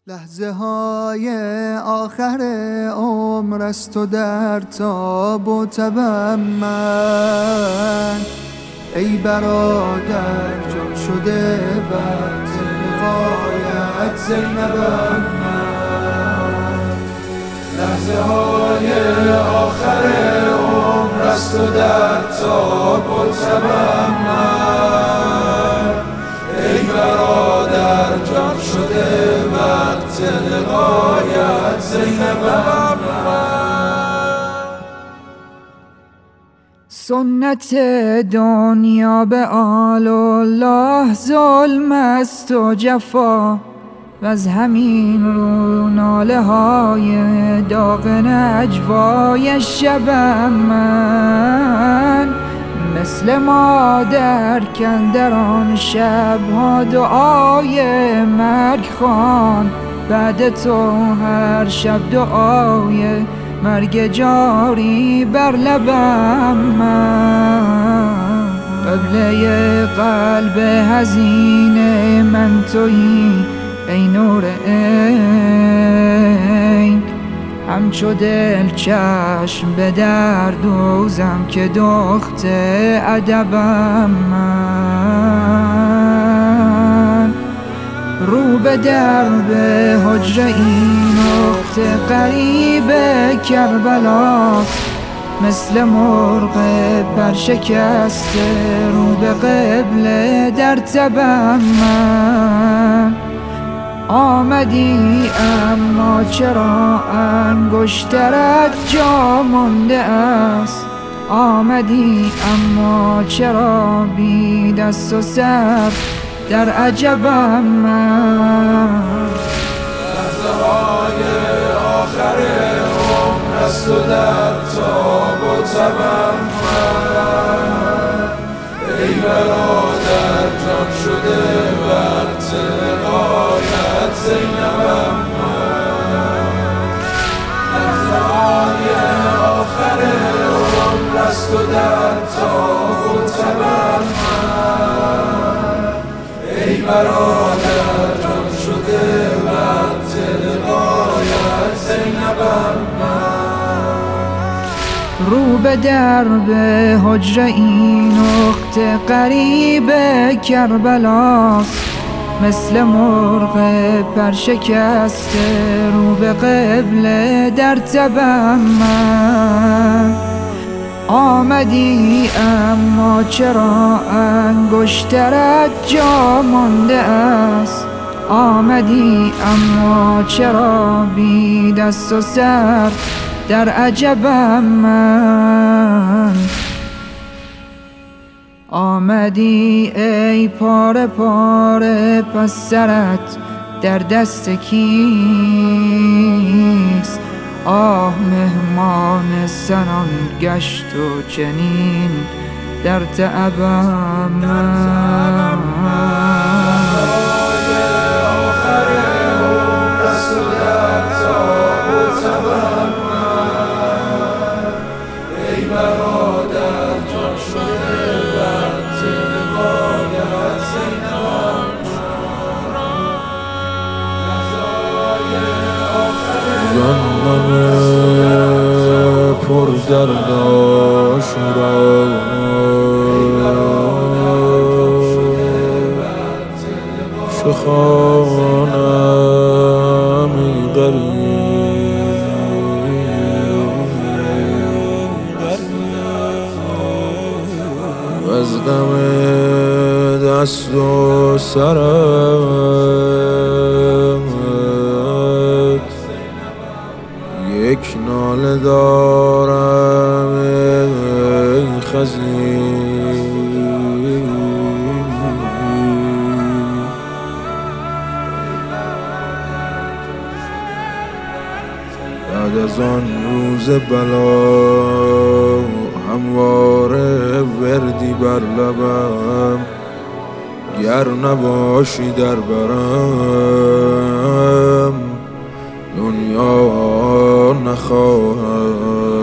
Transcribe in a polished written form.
لحظه های آخر عمر است و در تاب و تبم من، ای برادر جان شده وقت لقایت زینبم من. لحظه های آخر عمر است و در تاب و تبم من، ای برادر جان شده وقت لقایت زینبم من. سنت دنیا به آل الله ظلم است و جفا، و از همین رو ناله های داغ نجوای شبم من. مثل مادر کندر آن شبها دعای مرگ خوان، بعد تو هر شب دعای مرگ جاری بر لبم من. قبله قلب حزین من تویی ای نور عین، همچو دل چشم به در دوزم که دخت ادبم من. رو به درب حجره این اخت غریب کربلاست، مثل مرغ پرشکسته رو به قبله در تبم من. آمدی اما چرا انگشترت جا مانده است، آمدی اما چرا بی دست و سر در عجبم من. لحظه های آخر عمر است و در تاب و تبم من، ای برادر جان شده وقت لقایت زینبم من. لحظه های آخر عمر است و در تاب و تبم من، ای برادر جان شده وقت لقایت زینبم من. رو به درب حجره این اخت غریب کربلاست، مثل مرغ پرشکسته رو به قبله در تبم من. آمدی اما چرا انگشترت جا مانده است، آمدی اما چرا بی دست و سر در عجبم من. آمدی ای پاره پاره پس سرت در دست کیست، آه مهمان سنان گشت و چنین در تعبم من. جانم پر درد آشورا، چه خوانم ای غریب، از غم دست و سرم یک ناله دارم ای خزین. بعد از آن روز بلا همواره وردی بر لبم، گر نباشی در برم دنیا نخواهم.